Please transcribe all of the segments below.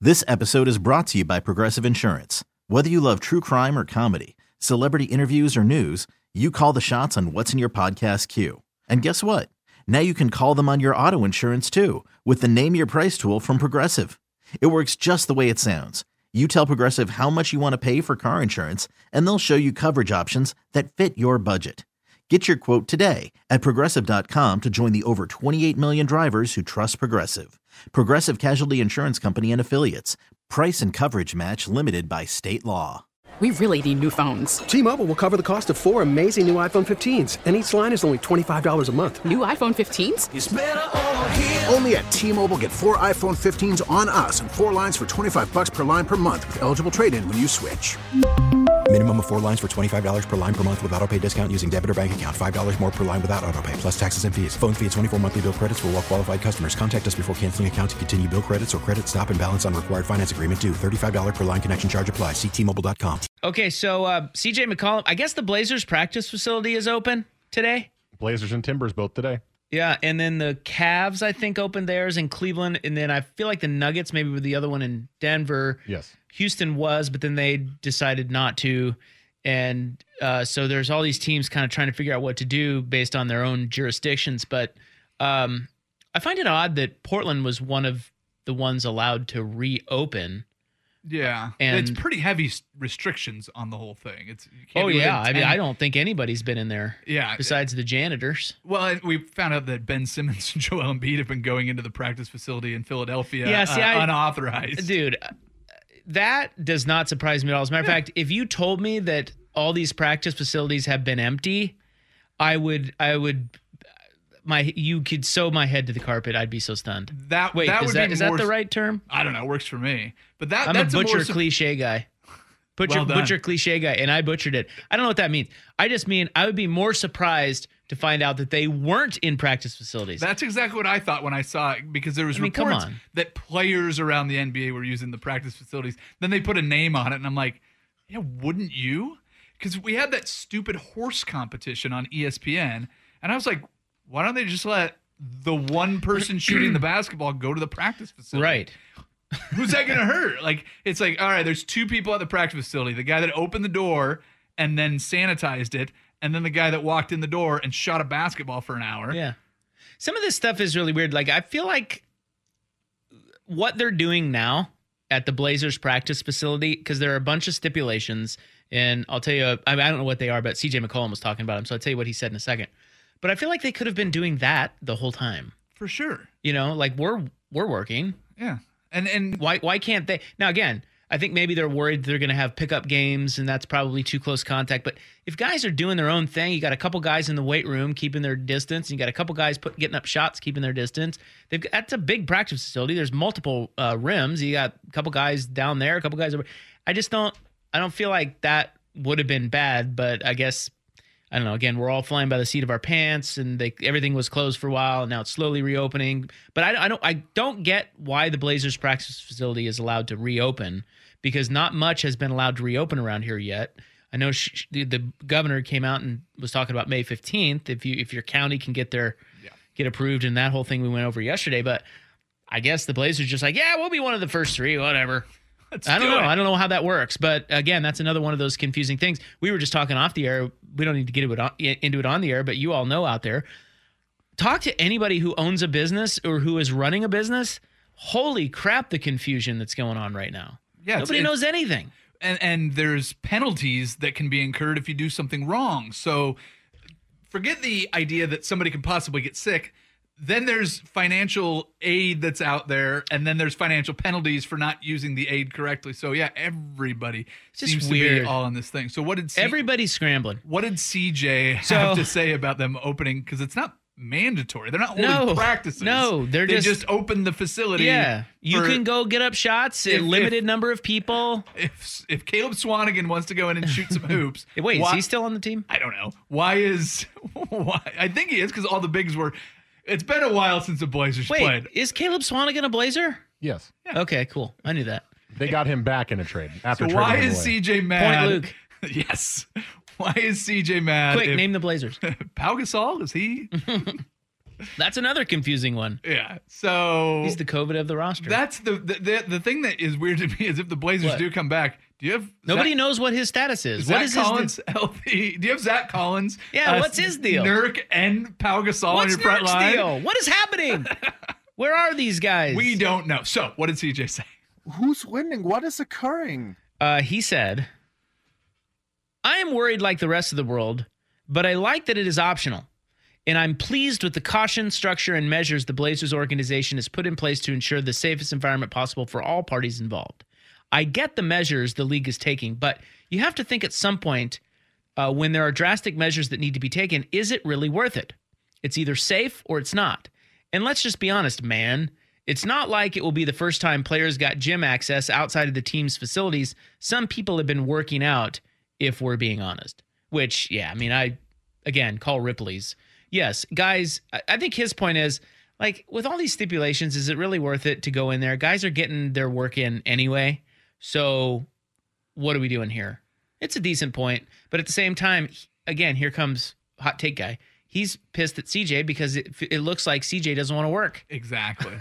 This episode is brought to you by Progressive Insurance. Whether you love true crime or comedy, celebrity interviews or news, you call the shots on what's in your podcast queue. And guess what? Now you can call them on your auto insurance too with the Name Your Price tool from Progressive. It works just the way it sounds. You tell Progressive how much you want to pay for car insurance, and they'll show you coverage options that fit your budget. Get your quote today at Progressive.com to join the over 28 million drivers who trust Progressive. Progressive Casualty Insurance Company and Affiliates. Price and coverage match limited by state law. We really need new phones. T-Mobile will cover the cost of 4 amazing new iPhone 15s, and each line is only $25 a month. New iPhone 15s? It's better over here. Only at T-Mobile, get 4 iPhone 15s on us and 4 lines for $25 per line per month with eligible trade-in when you switch. Minimum of 4 lines for $25 per line per month with autopay discount using debit or bank account. $5 more per line without autopay, plus taxes and fees. Phone fee at 24 monthly bill credits for well-qualified customers. Contact us before canceling account to continue bill credits or credit stop and balance on required finance agreement due. $35 per line connection charge applies. See T-Mobile.com. Okay, so CJ McCollum, I guess the Blazers practice facility is open today. Blazers and Timbers both today. Yeah, and then the Cavs, I think, opened theirs in Cleveland. And then I feel like the Nuggets maybe were the other one in Denver. Yes. Houston was, but then they decided not to. And so there's all these teams kind of trying to figure out what to do based on their own jurisdictions. But I find it odd that Portland was one of the ones allowed to reopen. Yeah, and it's pretty heavy restrictions on the whole thing. It's I mean, I don't think anybody's been in there. Yeah, besides the janitors. Well, we found out that Ben Simmons and Joel Embiid have been going into the practice facility in Philadelphia unauthorized. Dude, that does not surprise me at all. As a matter of fact, if you told me that all these practice facilities have been empty, you could sew my head to the carpet. I'd be so stunned. Is that the right term? I don't know. It works for me. But I'm a butcher cliche guy. Butcher cliche guy, and I butchered it. I don't know what that means. I just mean I would be more surprised to find out that they weren't in practice facilities. That's exactly what I thought when I saw it, because there was reports that players around the NBA were using the practice facilities. Then they put a name on it, and I'm like, yeah, wouldn't you? Because we had that stupid horse competition on ESPN, and I was like, why don't they just let the one person shooting the basketball go to the practice facility? Right. Who's that going to hurt? Like, it's like, all right, there's 2 people at the practice facility. The guy that opened the door and then sanitized it, and then the guy that walked in the door and shot a basketball for an hour. Yeah. Some of this stuff is really weird. Like, I feel like what they're doing now at the Blazers practice facility, because there are a bunch of stipulations, and I'll tell you, I don't know what they are, but CJ McCollum was talking about them, so I'll tell you what he said in a second. But I feel like they could have been doing that the whole time. For sure. You know, like we're working. Yeah. And why can't they? Now, again, I think maybe they're worried they're going to have pickup games, and that's probably too close contact. But if guys are doing their own thing, you got a couple guys in the weight room keeping their distance, and you got a couple guys getting up shots, keeping their distance. That's a big practice facility. There's multiple rims. You got a couple guys down there, a couple guys over. I don't feel like that would have been bad, but I guess, I don't know. Again, we're all flying by the seat of our pants, and everything was closed for a while, and now it's slowly reopening. But I don't get why the Blazers practice facility is allowed to reopen, because not much has been allowed to reopen around here yet. I know the governor came out and was talking about May 15th. If your county can get approved, and that whole thing we went over yesterday. But I guess the Blazers just like, yeah, we'll be one of the first 3, whatever. I don't know. I don't know how that works. But again, that's another one of those confusing things. We were just talking off the air. We don't need to get into it on the air, but you all know out there. Talk to anybody who owns a business or who is running a business. Holy crap, the confusion that's going on right now. Yeah, nobody knows anything. And there's penalties that can be incurred if you do something wrong. So forget the idea that somebody can possibly get sick. Then there's financial aid that's out there, and then there's financial penalties for not using the aid correctly. So yeah, everybody seems to be all in this thing. So everybody's scrambling. What did CJ have to say about them opening? Because it's not mandatory. They're not holding practices. No, they just opened the facility. Yeah, you can go get up shots. A limited number of people. If Caleb Swanigan wants to go in and shoot some hoops, wait, is he still on the team? I don't know. Why? I think he is, because all the bigs were. It's been a while since the Blazers played. Is Caleb Swanigan a Blazer? Yes. Yeah. Okay, cool. I knew that. They got him back in a trade. So why is CJ mad? Point Luke. Yes. Why is CJ mad? Quick, name the Blazers. Pau Gasol, is he? That's another confusing one. Yeah. So he's the COVID of the roster. That's the thing that is weird to me is if the Blazers do come back, do you have nobody knows what his status is? Zach What is Collins healthy? Do you have Zach Collins? Yeah, what's his deal? Nurk and Pau Gasol on your front line. Deal? What is happening? Where are these guys? We don't know. So, what did CJ say? Who's winning? What is occurring? He said, I am worried like the rest of the world, but I like that it is optional. And I'm pleased with the caution, structure, and measures the Blazers organization has put in place to ensure the safest environment possible for all parties involved. I get the measures the league is taking, but you have to think at some point when there are drastic measures that need to be taken, is it really worth it? It's either safe or it's not. And let's just be honest, man. It's not like it will be the first time players got gym access outside of the team's facilities. Some people have been working out, if we're being honest. Which, yeah, I mean, again, call Ripley's. Yes, guys, I think his point is, like, with all these stipulations, is it really worth it to go in there? Guys are getting their work in anyway. So what are we doing here? It's a decent point. But at the same time, again, here comes hot take guy. He's pissed at CJ because it looks like CJ doesn't want to work. Exactly.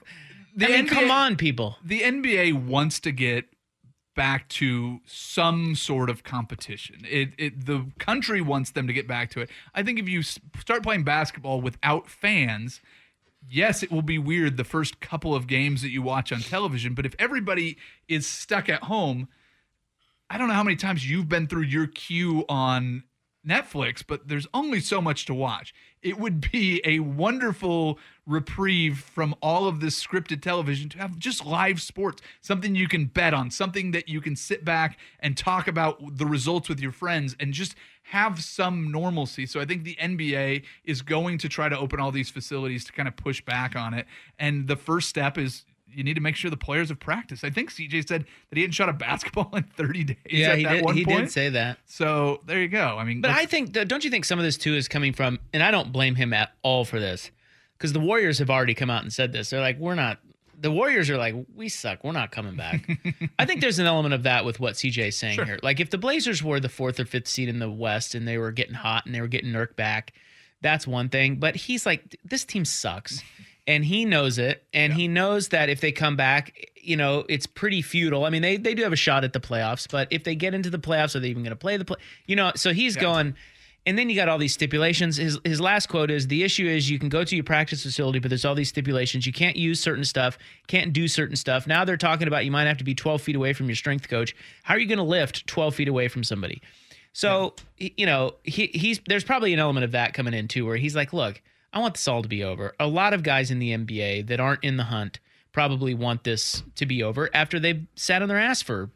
Come on, people. The NBA wants to get back to some sort of competition. The country wants them to get back to it. I think if you start playing basketball without fans, yes, it will be weird the first couple of games that you watch on television, but if everybody is stuck at home, I don't know how many times you've been through your queue on Netflix, but there's only so much to watch. It would be a wonderful reprieve from all of this scripted television to have just live sports, something you can bet on, something that you can sit back and talk about the results with your friends and just have some normalcy. So I think the NBA is going to try to open all these facilities to kind of push back on it. And the first step is you need to make sure the players have practiced. I think CJ said that he hadn't shot a basketball in 30 days. Yeah, at he that did. one He point. did say that. So there you go. I mean, but I think, don't you think some of this too is coming from, and I don't blame him at all for this, because the Warriors have already come out and said this. They're like, the Warriors are like, we suck. We're not coming back. I think there's an element of that with what CJ is saying here. Like if the Blazers were the 4th or 5th seed in the West and they were getting hot and they were getting Nurk back, that's one thing. But he's like, this team sucks. And he knows it, and he knows that if they come back, it's pretty futile. I mean, they do have a shot at the playoffs, but if they get into the playoffs, are they even going to play the play? So he's going, and then you got all these stipulations. His last quote is, the issue is you can go to your practice facility, but there's all these stipulations. You can't use certain stuff, can't do certain stuff. Now they're talking about you might have to be 12 feet away from your strength coach. How are you going to lift 12 feet away from somebody? So, there's probably an element of that coming in too, where he's like, look, I want this all to be over. A lot of guys in the NBA that aren't in the hunt probably want this to be over after they've sat on their ass for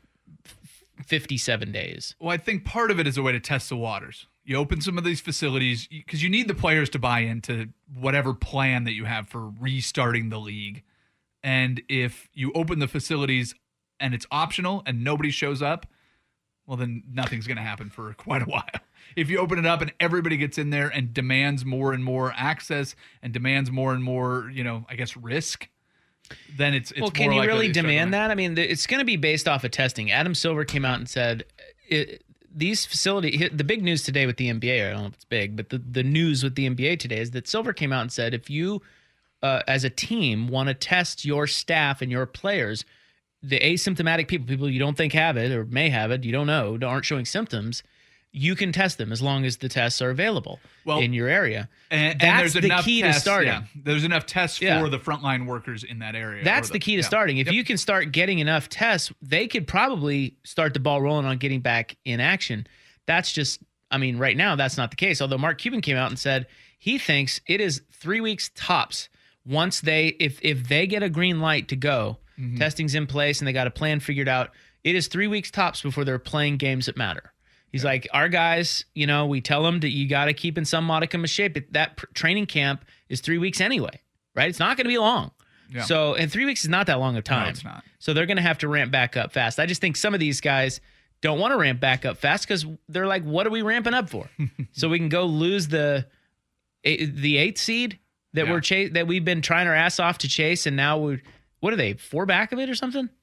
57 days. Well, I think part of it is a way to test the waters. You open some of these facilities because you need the players to buy into whatever plan that you have for restarting the league. And if you open the facilities and it's optional and nobody shows up, well, then nothing's going to happen for quite a while. If you open it up and everybody gets in there and demands more and more access and demands more and more, risk, then it's well, can you really demand that? I mean, it's going to be based off of testing. Adam Silver came out and said these facilities, the big news today with the NBA, I don't know if it's big, but the news with the NBA today is that Silver came out and said if you, as a team, want to test your staff and your players, the asymptomatic people you don't think have it or may have it, you don't know, aren't showing symptoms, you can test them as long as the tests are available in your area. And that's there's the enough key tests, to starting. Yeah. There's enough tests for the frontline workers in that area. That's the key to starting. If you can start getting enough tests, they could probably start the ball rolling on getting back in action. That's just, right now that's not the case. Although Mark Cuban came out and said he thinks it is 3 weeks tops once if they get a green light to go, testing's in place and they got a plan figured out, it is 3 weeks tops before they're playing games that matter. He's like, our guys, we tell them that you got to keep in some modicum of shape. That training camp is 3 weeks anyway, right? It's not going to be long. Yeah. So, and 3 weeks is not that long of time. No, it's not. So they're going to have to ramp back up fast. I just think some of these guys don't want to ramp back up fast because they're like, what are we ramping up for? So we can go lose the 8th seed that that we've been trying our ass off to chase, and now what are they, 4 back of it or something?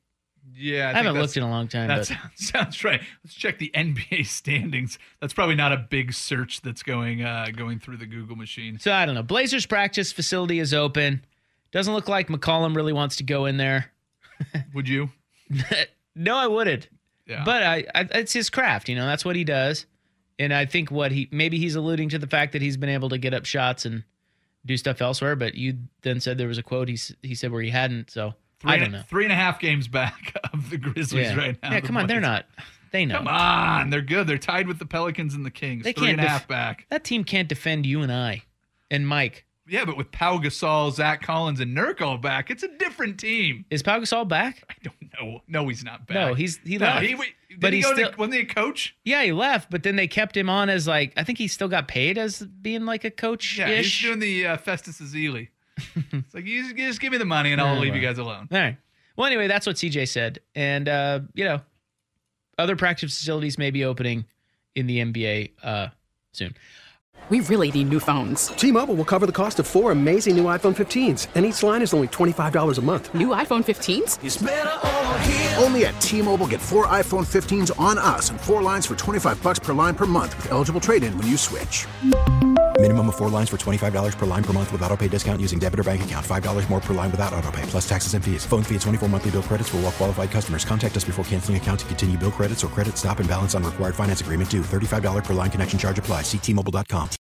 Yeah, I haven't looked in a long time. That sounds right. Let's check the NBA standings. That's probably not a big search that's going through the Google machine. So I don't know. Blazers practice facility is open. Doesn't look like McCollum really wants to go in there. Would you? No, I wouldn't. Yeah. But it's his craft. That's what he does. And I think maybe he's alluding to the fact that he's been able to get up shots and do stuff elsewhere. But you then said there was a quote he said where he hadn't. So I don't know. 3.5 games back of the Grizzlies right now. Yeah, come on. They're not. They know. Come on. They're good. They're tied with the Pelicans and the Kings. They 3.5 back. That team can't defend you and I and Mike. Yeah, but with Pau Gasol, Zach Collins, and Nurk all back, it's a different team. Is Pau Gasol back? I don't know. No, he's not back. No, he left. Wasn't he a coach? Yeah, he left, but then they kept him on as I think he still got paid as being like a coach. Yeah, he's doing the Festus Ezeli. It's like, you just give me the money and I'll leave you guys alone. All right. Well, anyway, that's what CJ said. And, other practice facilities may be opening in the NBA soon. We really need new phones. T-Mobile will cover the cost of 4 amazing new iPhone 15s, and each line is only $25 a month. New iPhone 15s? It's better over here. Only at T-Mobile, get 4 iPhone 15s on us and 4 lines for $25 per line per month with eligible trade-in when you switch. Minimum of 4 lines for $25 per line per month with autopay discount using debit or bank account. $5 more per line without autopay, plus taxes and fees. Phone fee at 24 monthly bill credits for well-qualified customers. Contact us before canceling account to continue bill credits or credit stop and balance on required finance agreement due. $35 per line connection charge applies. See T-Mobile.com.